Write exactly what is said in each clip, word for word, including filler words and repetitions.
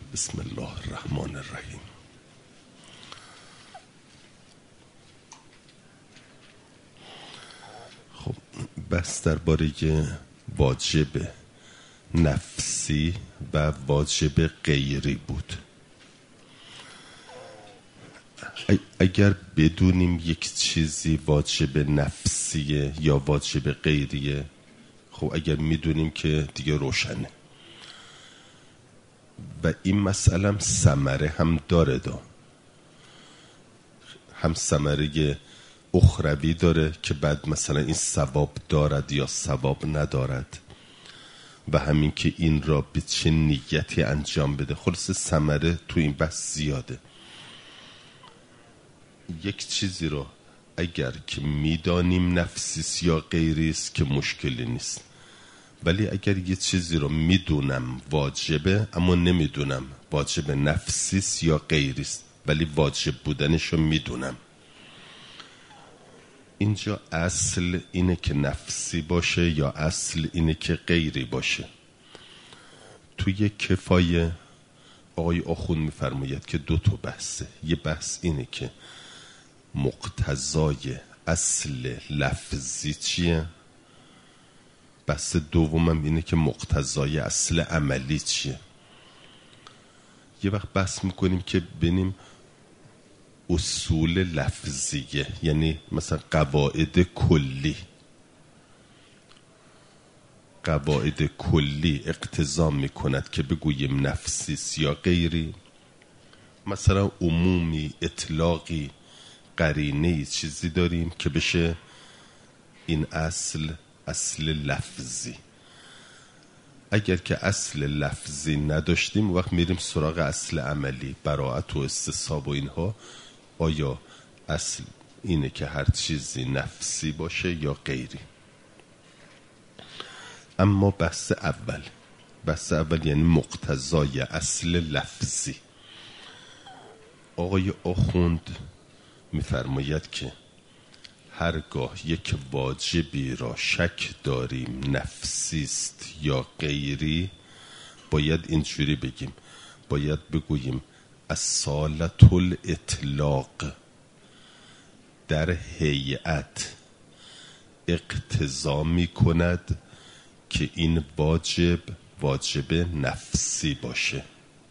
بسم الله الرحمن الرحیم. خب بس درباره واجب نفسی و واجب غیری بود. اگر بدونیم یک چیزی واجب نفسیه یا واجب غیریه، خب اگر میدونیم که دیگه روشنه. و این مسئله هم ثمره هم داره دا. هم ثمره اخروی داره که بعد مثلا این ثواب دارد یا ثواب ندارد، و همین که این را به چه نیتی انجام بده. خلاص ثمره تو این بحث زیاده. یک چیزی رو اگر که میدانیم نفسیست یا غیریست که مشکلی نیست، ولی اگر یه چیزی رو میدونم واجبه اما نمیدونم واجب نفسیست یا غیریست، ولی واجب بودنش رو میدونم، اینجا اصل اینه که نفسی باشه یا اصل اینه که غیری باشه؟ توی کفایه آقای آخوند میفرماید که دو تا بحثه. یه بحث اینه که مقتضای اصل لفظی چیه، بحث دومم اینه که مقتضای اصل عملی چیه. یه وقت بحث میکنیم که ببینیم اصول لفظیه، یعنی مثلا قواعد کلی قواعد کلی اقتضا میکند که بگوییم نفسیست یا غیری. مثلا عمومی، اطلاقی، قرینه چیزی داریم که بشه این اصل اصل لفظی. اگر که اصل لفظی نداشتیم وقت میریم سراغ اصل عملی، براءت و استصحاب و اینها. آیا اصل اینه که هر چیزی نفسی باشه یا غیری؟ اما بحث اول بحث اول یعنی مقتضای اصل لفظی. آقای آخوند میفرماید که هرگاه یک واجبی را شک داریم نفسیست یا غیری، باید اینجوری بگیم، باید بگوییم اصالت الاطلاق در هیئت اقتضا می کند که این واجب واجب نفسی باشه.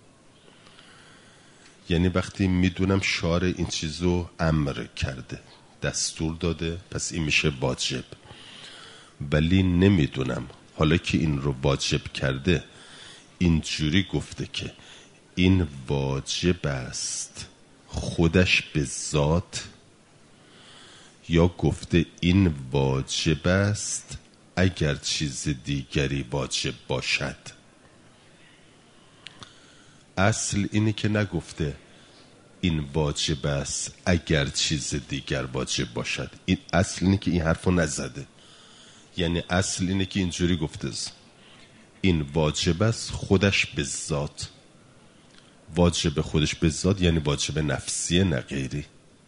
یعنی وقتی میدونم شارع این چیزو امر کرده، دستور داده، پس این میشه واجب، ولی نمیدونم حالا که این رو واجب کرده اینجوری گفته که این واجب است خودش به ذات، یا گفته این واجب است اگر چیز دیگری واجب باشد. اصل اینه که نگفته این واجب است اگر چیز دیگر واجب باشد. این اصل اینه که این حرفو نزده. یعنی اصل اینه که اینجوری گفته این واجب است خودش به ذات. واجب خودش به ذات یعنی واجب نفسیه نه غیری.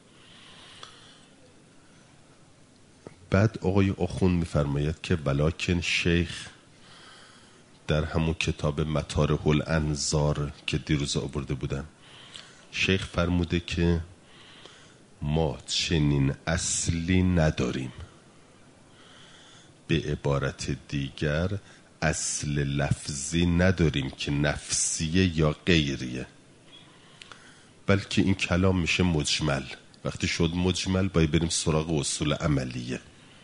بعد آقای آخوند میفرماید که ولکن شیخ در همون کتاب مطارح الانظار که دیروز آورده بودم، شیخ فرموده که ما چنین اصلی نداریم. به عبارت دیگر اصل لفظی نداریم که نفسیه یا غیریه، بلکه این کلام میشه مجمل. وقتی شد مجمل باید بریم سراغ اصول عملیه.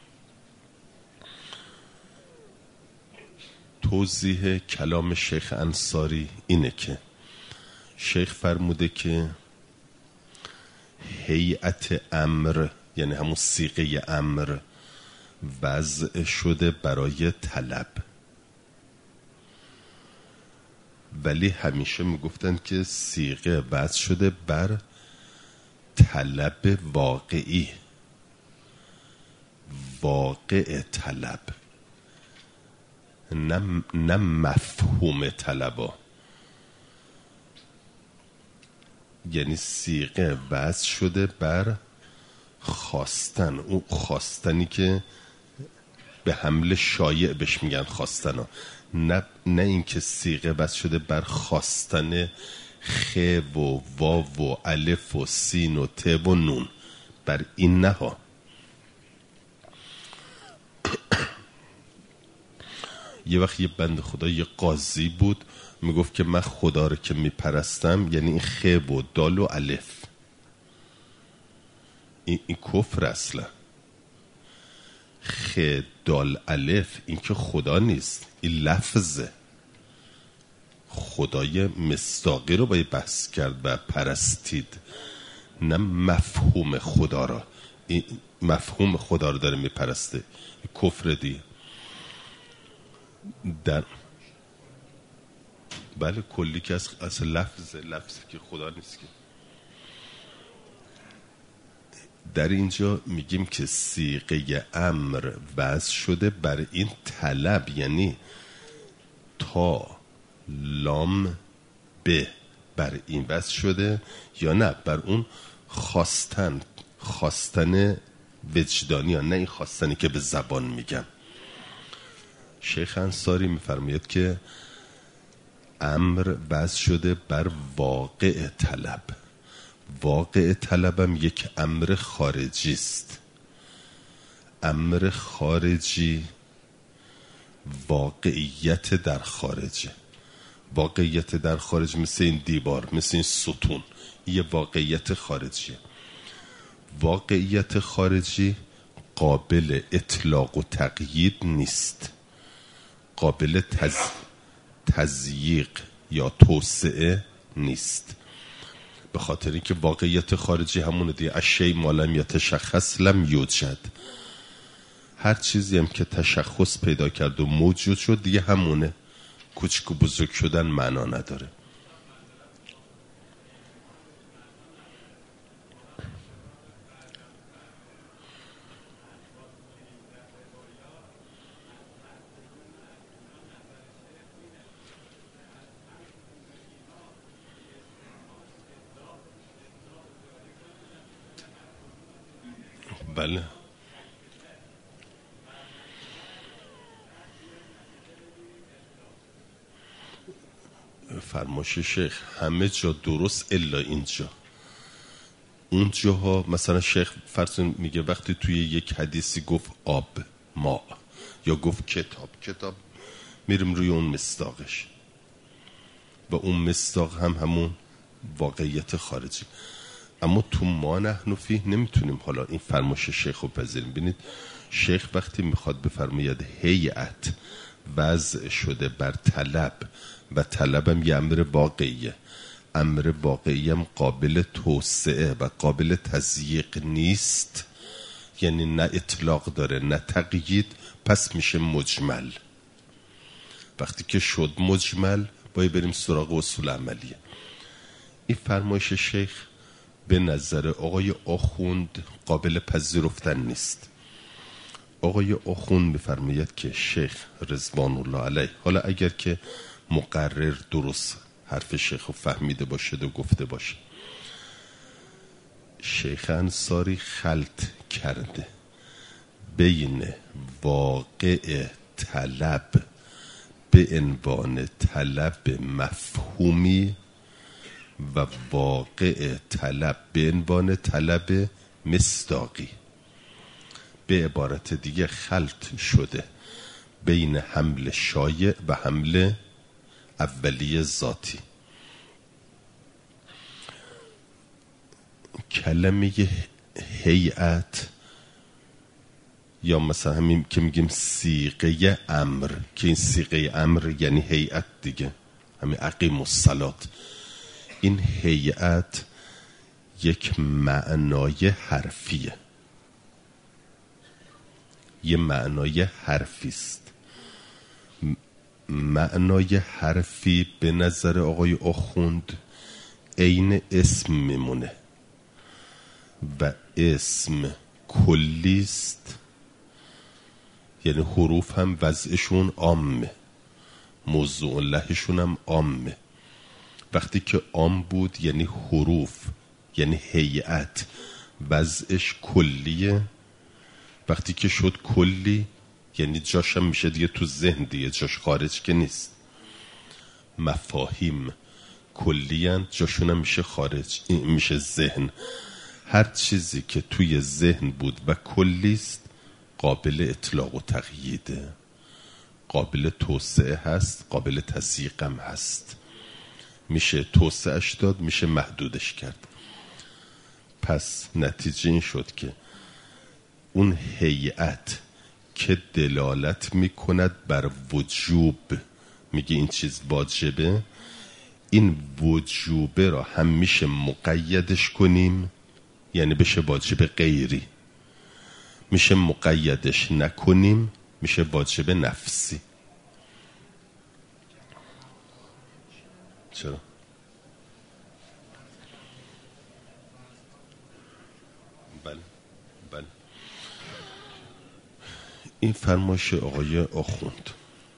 توضیح کلام شیخ انصاری اینه که شیخ فرموده که هیئت امر یعنی همون صیغه امر وضع شده برای طلب، ولی همیشه میگفتن که صیغه وضع شده بر طلب واقعی، واقع طلب، نه, نه مفهوم طلبا. یعنی صیغه وضع شده بر خواستن، اون خواستنی که به حمل شایع بهش میگن خواستن ها، نه نه اینکه صیغه بس شده بر خواستن خ و واو و الف و سین و ت و نون، بر این نه ها. یه وقت یه بند خدا یه قاضی بود میگفت که من خدا رو که میپرستم یعنی این خ و دال و الف، این, این کفر اصلا. خ دال الف این که خدا نیست، این لفظه. خدای مصداقی رو باید بحث کرد و پرستید، نه مفهوم خدا را. این مفهوم خدا رو داره میپرسته، کفر دی. در بله کلی که از اصل لفظه، لفظی که خدا نیست که. در اینجا میگیم که صیغه امر وضع شده بر این طلب، یعنی تا لام به بر این وضع شده، یا نه بر اون خواستن، خواستن وجدانی، یا نه این خواستنی که به زبان میگم. شیخ انصاری میفرماید که امر وضع شده بر واقع طلب. واقع طلبم یک امر خارجی است. امر خارجی واقعیت در خارجه. واقعیت در خارج مثل این دیوار، مثل این ستون، یه واقعیت خارجیه. واقعیت خارجی قابل اطلاق و تقیید نیست، قابل تز... تضییق یا توسعه نیست. به خاطر اینکه واقعیت خارجی همونه دیگه، اشیء ما لم یتشخص لم یوجد. هر چیزی هم که تشخص پیدا کرد و موجود شد دیگه همونه، کوچک و بزرگ شدن معنا نداره. بله فرمایش شیخ همه جا درست الا اینجا. اون جاها مثلا شیخ فرض میگه وقتی توی یک حدیثی گفت آب ما، یا گفت کتاب کتاب، میریم روی اون مصداقش و اون مصداق هم همون واقعیت خارجی. اما تو ما نحن فیه نمیتونیم حالا این فرمایش شیخ رو پذیریم. ببینید شیخ وقتی میخواد بفرماید هیئت وضع شده بر طلب و طلبم یه امر واقعیه، امر واقعی هم قابل توسعه و قابل تضییق نیست، یعنی نه اطلاق داره نه تقیید، پس میشه مجمل. وقتی که شد مجمل باید بریم سراغ اصول عملیه. این فرمایش شیخ به نظر آقای آخوند قابل پذیرفتن نیست. آقای آخوند میفرماید که شیخ رضوان الله علیه، حالا اگر که مقرر درست حرف شیخ رو فهمیده باشد و گفته باشه، شیخ انصاری خلط کرده بین واقع طلب به عنوان طلب مفهومی و واقع طلب به عنوان طلب مصداقی. به عبارت دیگه خلط شده بین حمل شایع و حمل اولیه ذاتی. کلمه هیئت یا مثلا همین که میگیم صیغه امر، که این صیغه امر یعنی هیئت دیگه، همین اقیم الصلاة، این هیئت یک معنای حرفیه، یه معنای حرفی است. معنای حرفی به نظر آقای آخوند عین اسم میمونه و اسم کلی است، یعنی حروف هم وضعشون عامه، موضوع لهشون هم عامه. وقتی که عام بود یعنی حروف، یعنی هیئت وضعش کلیه. وقتی که شد کلی یعنی جاش هم میشه دیگه تو ذهن، دیگه جاش خارج که نیست. مفاهیم کلیان، جاشون هم میشه خارج، میشه ذهن. هر چیزی که توی ذهن بود و کلیست قابل اطلاق و تقییده، قابل توسعه هست، قابل تضییقم هست، میشه توسعهش داد، میشه محدودش کرد. پس نتیجه این شد که اون هیئت که دلالت میکند بر وجوب، میگه این چیز واجبه، این وجوبه را هم میشه مقیدش کنیم، یعنی بشه واجب غیری، میشه مقیدش نکنیم، میشه واجب نفسی. چرا؟ بله بله. این فرمایش آقای آخوند.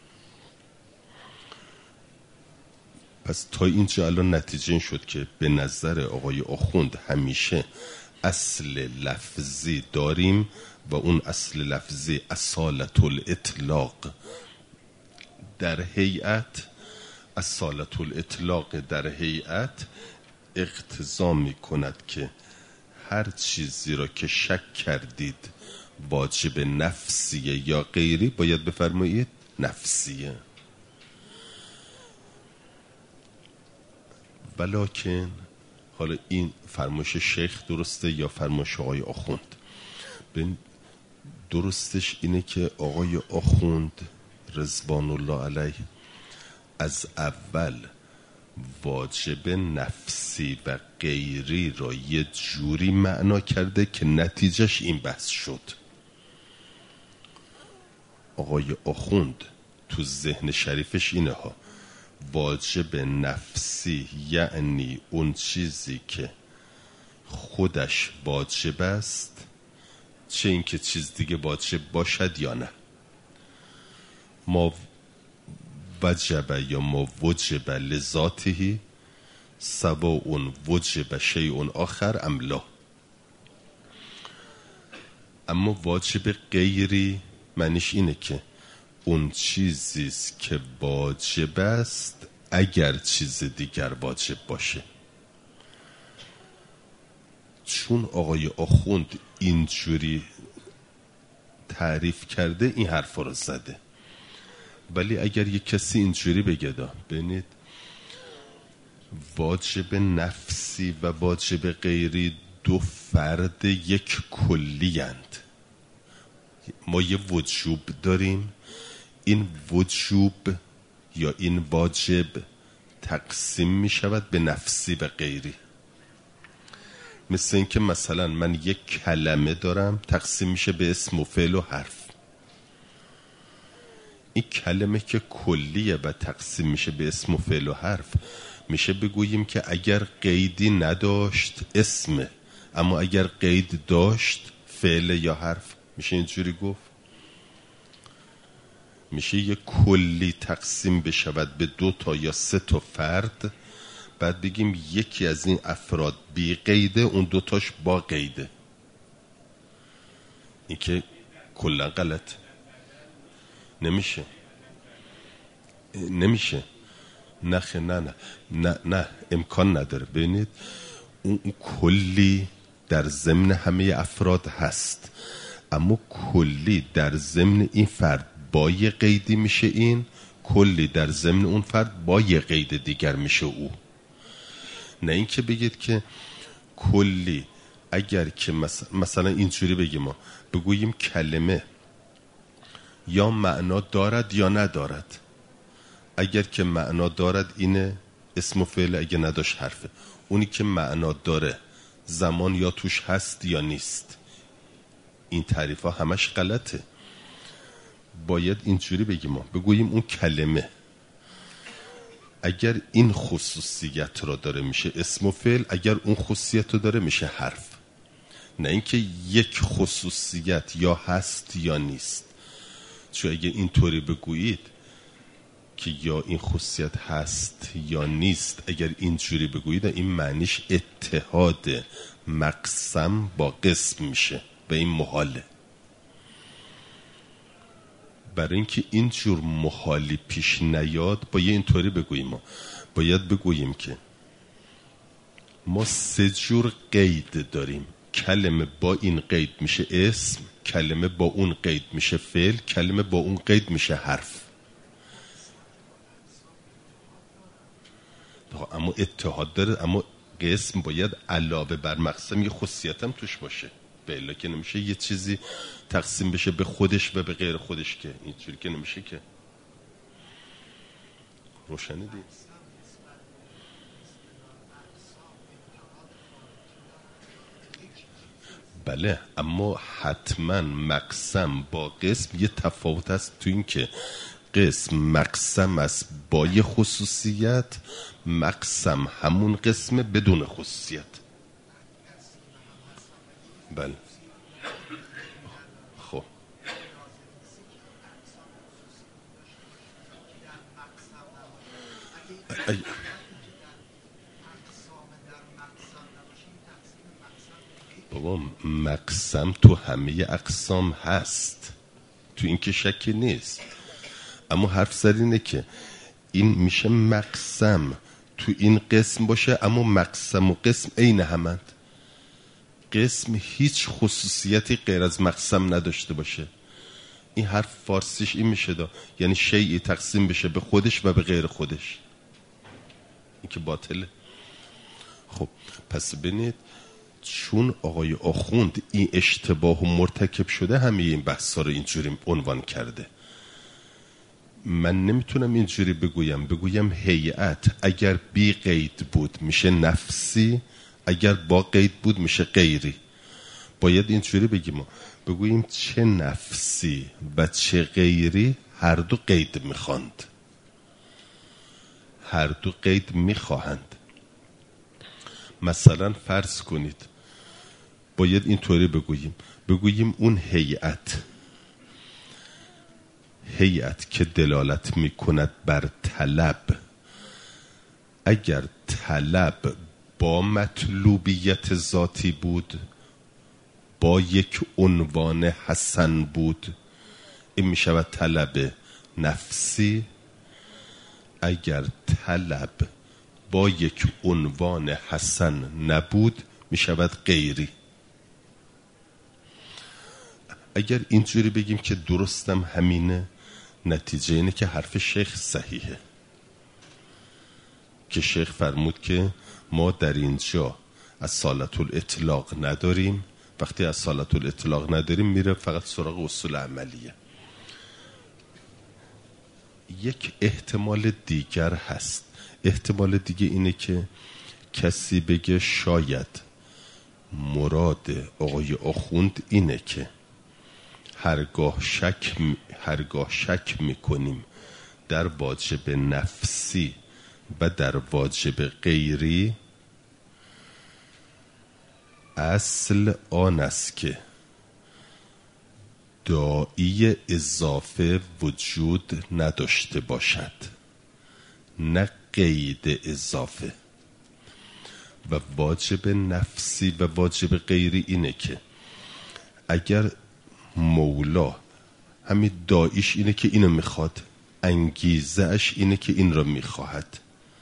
پس تا اینجا الان نتیجه این شد که به نظر آقای آخوند همیشه اصل لفظی داریم و اون اصل لفظی اصالت الاطلاق در هیئت، اصالت الاطلاق در هیئت اقتضا می کند که هر چیزی را که شک کردید واجب نفسیه یا غیری، باید بفرمایید نفسیه. ولکن حالا این فرمایش شیخ درسته یا فرمایش آقای آخوند؟ درستش اینه که آقای آخوند رضوان الله علیه از اول واجب نفسی و غیری را یه جوری معنا کرده که نتیجهش این بحث شد. آقای آخوند تو ذهن شریفش اینه ها، واجب نفسی یعنی اون چیزی که خودش واجب است، چه این که چیز دیگه واجب باشد یا نه. ما وجب یا ما وجب لذاته سواء وجب شیء آخر ام لا. اما واجب غیری معنیش اینه که اون چیزیست که واجب است اگر چیز دیگر واجب باشه. چون آقای آخوند اینجوری تعریف کرده این حرف رو زده. ولی اگر یک کسی اینجوری بگه دا ببینید واجب نفسی و واجب غیری دو فرد یک کلی اند. ما یه وجوب داریم، این وجوب یا این واجب تقسیم می شود به نفسی و غیری. مثل این که مثلا من یک کلمه دارم تقسیم میشه به اسم و فعل و حرف. این کلمه که کلیه و تقسیم میشه به اسم و فعل و حرف، میشه بگوییم که اگر قیدی نداشت اسمه، اما اگر قید داشت فعل یا حرف. میشه اینجوری گفت؟ میشه یک کلی تقسیم بشود به دو تا یا سه تا فرد، بعد بگیم یکی از این افراد بی قیده، اون دوتاش با قیده. این که کلا غلط نمیشه نمیشه نه نه نه نه نه امکان نداره. ببینید اون کلی در ضمن همه افراد هست، اما کلی در ضمن این فرد با یه قیدی میشه این، کلی در ضمن اون فرد با یه قید دیگر میشه او. نه این که بگید که کلی اگر که مثلا اینجوری بگیم، ما بگوییم کلمه یا معنا دارد یا ندارد. اگر که معنا دارد اینه اسم و فعل، اگه نداشت حرفه. اونی که معنا داره زمان یا توش هست یا نیست. این تعریف ها همش غلطه. باید اینجوری بگیم، ما بگوییم اون کلمه اگر این خصوصیت را داره میشه اسم و فعل، اگر اون خصوصیت رو داره میشه حرف. نه اینکه یک خصوصیت یا هست یا نیست. چون اگه اینطوری بگویید که یا این خصوصیت هست یا نیست، اگر اینجوری بگویید این معنیش اتحاد مقسم با قسم میشه و این محاله. برای اینکه این جور محالی پیش نیاد باید اینطوری بگوییم، ما باید بگوییم که ما سه جور قید داریم. کلمه با این قید میشه اسم، کلمه با اون قید میشه فعل، کلمه با اون قید میشه حرف. اما اتحاد داره، اما قسم باید علاوه بر مقسم یه خصوصیت هم توش باشه، به الا که نمیشه یه چیزی تقسیم بشه به خودش و به غیر خودش، که اینجوری که نمیشه. که روشنی دید؟ بله، اما حتما مقسم با قسم یه تفاوت هست تو این که قسم مقسم است با یه خصوصیت، مقسم همون قسم بدون خصوصیت. بله خب ای... بابا مقسم تو همه اقسام هست، تو این که شکی نیست، اما حرف سر اینه که این میشه مقسم تو این قسم باشه، اما مقسم و قسم عین همند. قسم هیچ خصوصیتی غیر از مقسم نداشته باشه. این حرف فارسیش این میشه دا، یعنی شیئی تقسیم بشه به خودش و به غیر خودش، این که باطله. خب پس ببینید، چون آقای آخوند این اشتباه و مرتکب شده همه این بحثا رو اینجوری عنوان کرده. من نمیتونم اینجوری بگویم بگویم هیئت اگر بی قید بود میشه نفسی، اگر با قید بود میشه غیری. باید اینجوری بگیم، بگوییم چه نفسی و چه غیری هر دو قید میخواند، هر دو قید میخواهند. مثلا فرض کنید باید اینطوری بگوییم، بگوییم اون هیئت هیئت که دلالت میکند بر طلب، اگر طلب با مطلوبیت ذاتی بود، با یک عنوان حسن بود، این میشود طلب نفسی. اگر طلب با یک عنوان حسن نبود میشود غیری. اگر اینجوری بگیم که درستم همینه، نتیجه اینه که حرف شیخ صحیحه، که شیخ فرمود که ما در اینجا اصالت الاطلاق نداریم. وقتی اصالت الاطلاق نداریم میره فقط سراغ اصول عملیه. یک احتمال دیگر هست. احتمال دیگه اینه که کسی بگه شاید مراد آقای آخوند اینه که هرگاه شک هرگاه شک میکنیم در واجب نفسی و در واجب غیری، اصل آن است که داعی اضافه وجود نداشته باشد، نه قید اضافه. و واجب نفسی و واجب غیری اینه که اگر مولا همین داعیش اینه که اینو میخواد، انگیزه اش اینه که این را میخواهد،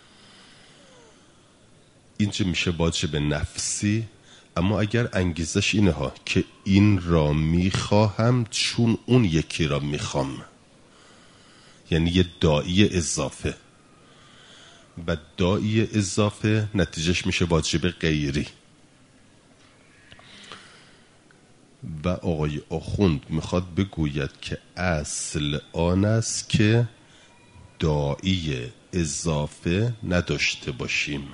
اینجا میشه واجب نفسی. اما اگر انگیزش اینه ها که این را میخواهم چون اون یکی را میخوام، یعنی یه داعی اضافه، و داعی اضافه نتیجهش میشه واجب غیری. و آقای آخوند میخواد بگوید که اصل آن است که داعی اضافه نداشته باشیم،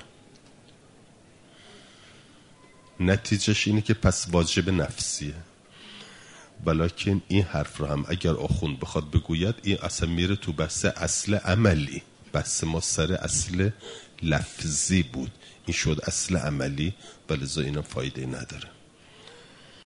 نتیجهش اینه که پس واجب نفسیه. ولیکن این حرف رو هم اگر آخوند بخواد بگوید، این اصلا میره تو بحث اصل عملی. بحث ما سر اصل لفظی بود، این شد اصل عملی، ولذا اینا فایده نداره.